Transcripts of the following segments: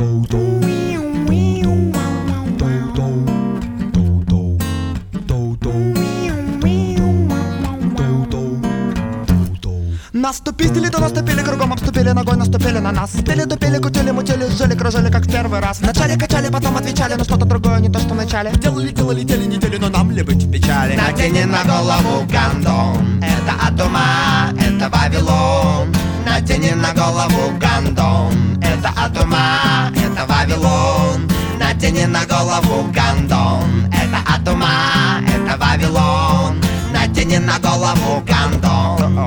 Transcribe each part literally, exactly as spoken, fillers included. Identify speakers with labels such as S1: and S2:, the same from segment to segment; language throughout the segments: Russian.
S1: Наступили, то наступили, кругом обступили, ногой наступили на нас. Спели, тупили, кутили, мутили, жили, кружили, как в первый раз. Вначале качали, потом отвечали, но что-то другое, не то, что в начале. Делали, делали, делали недели, но нам ли быть в печали?
S2: Надени на голову гандон, это от ума, это Вавилон. Надени на голову гандон, это от ума, это Вавилон. Надени на голову гандон, это от ума, это Вавилон. Надени на голову гандон.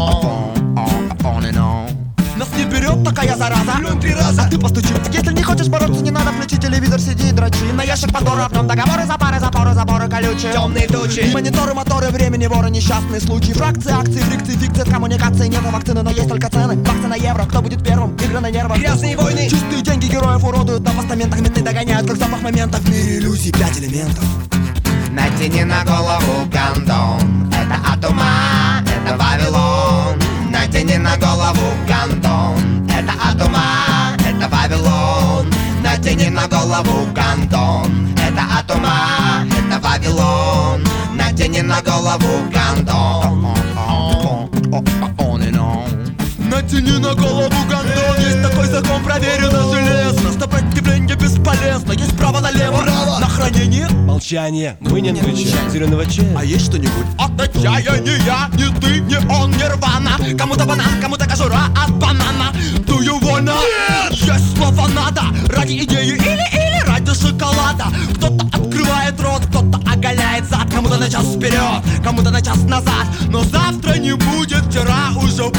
S1: Нас не берет такая зараза, плюнь три раза, а ты постучи. Если не хочешь бороться, не надо включить телевизор, сиди и дрочи. На ящик Пандоры, в нем договоры, запары, запоры, заборы колючие,
S2: темные тучи,
S1: мониторы, моторы, времени, воры, несчастные случаи. Фракции, акции, фрикции, фикции, в коммуникации нет вакцины, но есть только цены. Баксы на евро, кто будет первым? Игры на нервах,
S2: грязные войны,
S1: чистые деньги героев уродуют на постаментах. Менты догоняют, как запах момента. В мире иллюзий пять элементов.
S2: Надени на голову гандон, это от ума, это Вавилон. Надени на голову гандон, это от ума, это Вавилон. Надени на голову гандон, это от ума, это Вавилон. Надени на голову гандон.
S1: Натяни на голову гандон, есть такой закон, проверено железно. Сопротивление бесполезно, есть право налево. Право. На хранение
S3: молчание, мы не отвечаем. Зеленого чая.
S1: А есть что-нибудь? От отчаяния, ни ты, ни он, нирвана. Кому-то банан, кому-то кожура от банана. Do you wanna? Есть слово надо, ради идеи или-или ради шоколада. Кто-то открывает рот, кто-то оголяет зад. Кому-то на час вперед, кому-то на час назад. Но завтра не будет, вчера уже